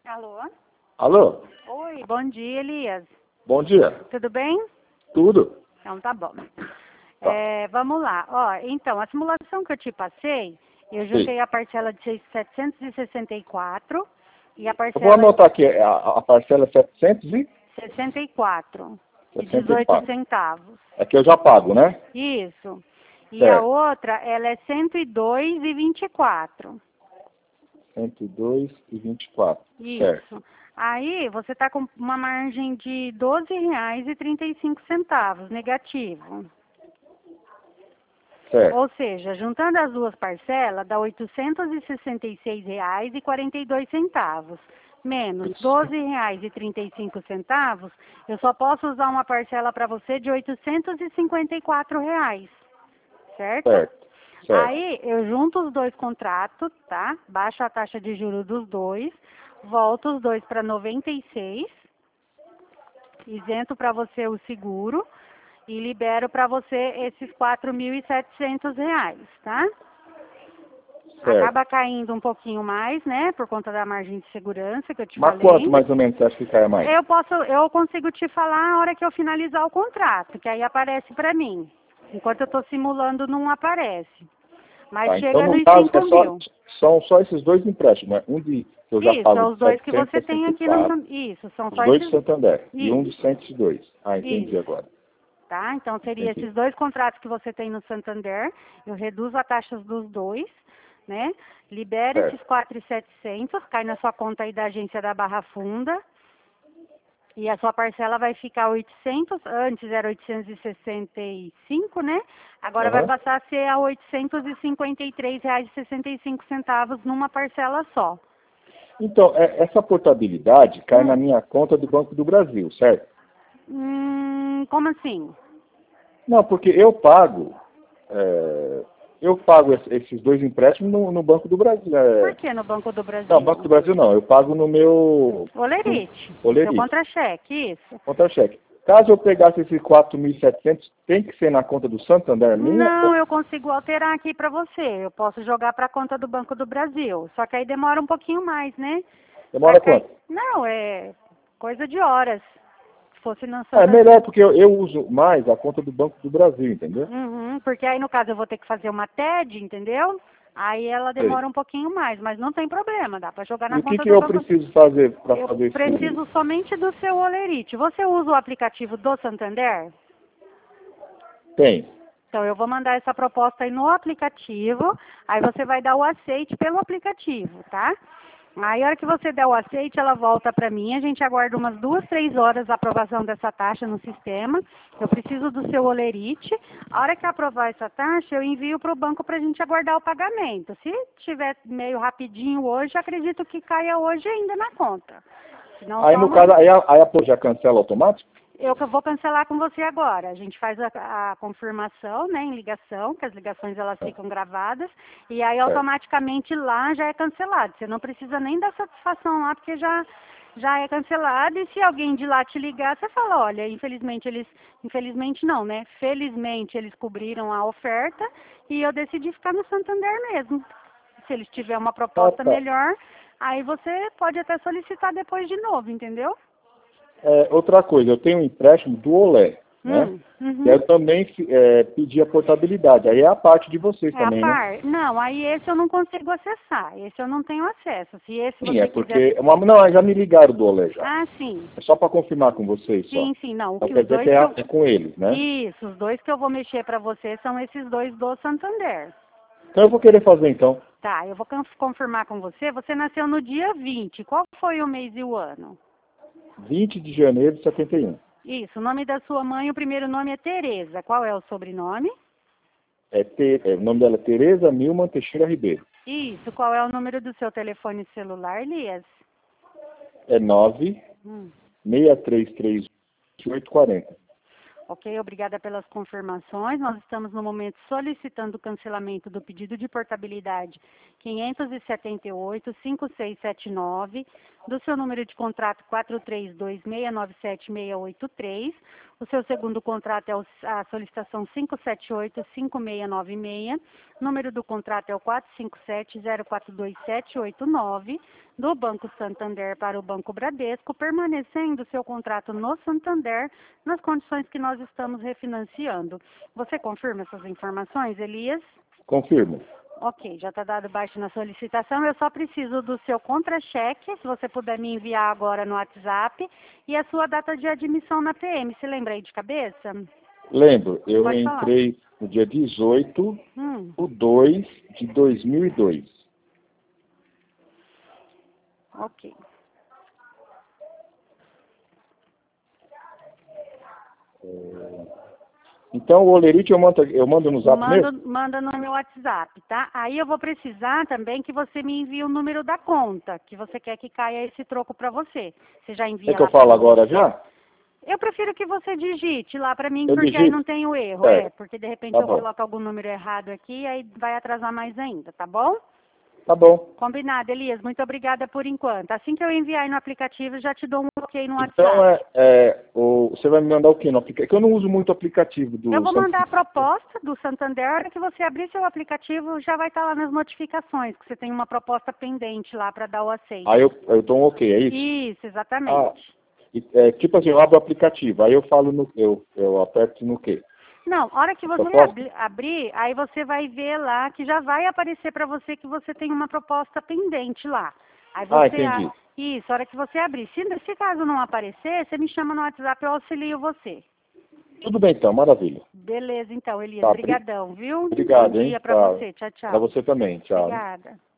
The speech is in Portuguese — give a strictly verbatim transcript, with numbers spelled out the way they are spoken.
Alô? Alô? Oi, bom dia, Elias. Bom dia. Tudo bem? Tudo? Então tá bom. Tá. É, vamos lá. Ó, então, a simulação que eu te passei, eu juntei Sim. a parcela de setecentos e sessenta e quatro e a Eu vou parcela anotar aqui, a, a parcela é setecentos e sessenta e quatro e sessenta e dezoito quatro. centavos. É que eu já pago, né? Isso. E a Certo. outra, ela é cento e dois e vinte e quatro. cento e dois e vinte e quatro. Certo. Isso. Aí você está com uma margem de doze reais e trinta e cinco centavos, negativo. Certo. Ou seja, juntando as duas parcelas, dá oitocentos e sessenta e seis reais e quarenta e dois centavos. Menos doze reais e trinta e cinco centavos, eu só posso usar uma parcela para você de oitocentos e cinquenta e quatro reais. Certo? Certo. Certo. Aí eu junto os dois contratos, tá? Baixo a taxa de juros dos dois, volto os dois para noventa e seis, isento para você o seguro e libero para você esses quatro mil e setecentos reais, tá? Certo. Acaba caindo um pouquinho mais, né? Por conta da margem de segurança que eu te Mas falei. quanto mais ou menos você acha que cai mais? Eu posso, eu consigo te falar a hora que eu finalizar o contrato, que aí aparece para mim. Enquanto eu estou simulando, não aparece. Mas Tá, então chega no nos caso cinco é só, mil. são só esses dois empréstimos, né? Um de que eu já Isso, pago são de os dois que setecentos você e tem sessenta e aqui no... quatro, Isso, são os só dois de esses... Santander e um de Isso, cento e dois. Ah, entendi isso, agora. tá? Então, seria Entendi. esses dois contratos que você tem no Santander, eu reduzo a taxa dos dois, né? Libero Certo. esses quatro mil e setecentos, cai na sua conta aí da agência da Barra Funda, e a sua parcela vai ficar oitocentos, antes era oitocentos e sessenta e cinco, né? Agora vai Aham. passar a ser a oitocentos e cinquenta e três reais e sessenta e cinco centavos numa parcela só. Então, é- essa portabilidade cai na Hum. minha conta do Banco do Brasil, certo? Hum, como assim? Não, porque eu pago, é, eu pago es- esses dois empréstimos no, no Banco do Brasil. Por é, que no Banco do não, Banco do Brasil? Brasil não, eu pago no meu no Olerite, no seu Olerite, contra-cheque, isso. contra-cheque. Caso eu pegasse esses quatro mil e setecentos, tem que ser na conta do Santander minha? Não, ou- eu consigo alterar aqui para você. Eu posso jogar para a conta do Banco do Brasil. Só que aí demora um pouquinho mais, né? Pra Demora cair... quanto? Não, é coisa de horas. Se fosse no Ah, é Santander. melhor porque eu, eu uso mais a conta do Banco do Brasil, entendeu? Uhum, porque aí no caso eu vou ter que fazer uma T E D, entendeu? Aí ela Sei. demora um pouquinho mais, mas não tem problema, dá para jogar E na o que, conta que do eu Banco. preciso fazer para Eu fazer esse... preciso somente do seu Olerite. Você usa o aplicativo do Santander? Tem. Então, eu vou mandar essa proposta aí no aplicativo, aí você vai dar o aceite pelo aplicativo, tá? Aí, a hora que você der o aceite, ela volta para mim, a gente aguarda umas duas, três horas a aprovação dessa taxa no sistema. Eu preciso do seu Olerite. A hora que aprovar essa taxa, eu envio para o banco para a gente aguardar o pagamento. Se tiver meio rapidinho hoje, acredito que caia hoje ainda na conta. Senão, Aí só no uma... caso, aí a, aí a Pô já cancela automático? Eu que vou cancelar com você agora. A gente faz a, a confirmação, né, em ligação, que as ligações elas ficam gravadas, e aí Certo. automaticamente lá já é cancelado. Você não precisa nem dar satisfação lá, porque já já é cancelado. E se alguém de lá te ligar, você fala, olha, infelizmente eles, infelizmente não, né? Felizmente eles cobriram a oferta e eu decidi ficar no Santander mesmo. Se eles tiverem uma Ah, proposta tá. melhor, aí você pode até solicitar depois de novo, entendeu? É, outra coisa, eu tenho um empréstimo do Olé, né? Hum, E eu uhum. também é, pedi a portabilidade. Aí é a parte de vocês É a também, né? par. Não, aí esse eu não consigo acessar. Esse eu não tenho acesso. Se esse Sim, é você quiser. porque... Uma, não, já me ligaram do Olé já. Ah, sim. É só para confirmar com vocês só. Sim, sim, não. O Então que quer os dizer que dois é, que a- eu. é com eles, né? Isso, os dois que eu vou mexer para você são esses dois do Santander. Então eu vou querer fazer então. Tá, eu vou con- confirmar com você. Você nasceu no dia vinte. Qual foi o mês e o ano? vinte de janeiro de setenta e um. Isso, o nome da sua mãe, o primeiro nome é Tereza. Qual é o sobrenome? É, Te- é, o nome dela é Tereza Milman Teixeira Ribeiro. Isso, qual é o número do seu telefone celular, Elias? É nove Hum. seis três três oito quatro zero. Ok, obrigada pelas confirmações. Nós estamos no momento solicitando o cancelamento do pedido de portabilidade quinhentos e setenta e oito, cinquenta e seis setenta e nove, do seu número de contrato quatro três dois seis nove sete seis oito três, o seu segundo contrato é o- a solicitação cinco sete oito, cinco seis nove seis, número do contrato é o quatro cinco sete, zero quatro dois sete oito nove, do Banco Santander para o Banco Bradesco, permanecendo seu contrato no Santander, nas condições que nós estamos refinanciando. Você confirma essas informações, Elias? Confirmo. Ok, já está dado baixo na solicitação. Eu só preciso do seu contra-cheque, se você puder me enviar agora no WhatsApp, e a sua data de admissão na P M. Se lembra aí de cabeça? Lembro, eu Pode falar. entrei no dia dezoito Hum, de dois de dois mil e dois. ok. Então, o olerite eu mando, eu mando no zap mesmo? Manda, manda no meu WhatsApp, tá? Aí eu vou precisar também que você me envie o número da conta, que você quer que caia esse troco para você. Você já envia É que eu lá pra falo mim? agora já? Eu prefiro que você digite lá para mim, Eu porque aí digito? não tem o erro. Certo. É, porque de repente Tá eu bom. coloco algum número errado aqui, aí vai atrasar mais ainda, tá bom? Tá bom. Combinado, Elias. Muito obrigada por enquanto. Assim que eu enviar aí no aplicativo, eu já te dou um ok no WhatsApp. Então, é, é, o, você vai me mandar o quê no aplicativo? Que eu não uso muito o aplicativo do Eu vou mandar a Santander. proposta do Santander. A hora que você abrir seu aplicativo, já vai estar lá nas notificações, que você tem uma proposta pendente lá para dar o aceite. Aí eu, eu dou um ok, é isso? Isso, Ah, exatamente. e, é, tipo assim, eu abro o aplicativo, aí eu falo no, eu, eu aperto no quê? Não, a hora que você Proposta? abri- abrir, aí você vai ver lá que já vai aparecer para você que você tem uma proposta pendente lá. Aí Ah, você a- entendi. Isso, a hora que você abrir. Se, se caso não aparecer, você me chama no WhatsApp, eu auxilio você. Tudo bem então, maravilha. Beleza, então, Elias. Tá, Obrigadão, viu? Obrigado, Bom hein? dia para Tá. você. Tchau, tchau. Para você também, tchau. Obrigada.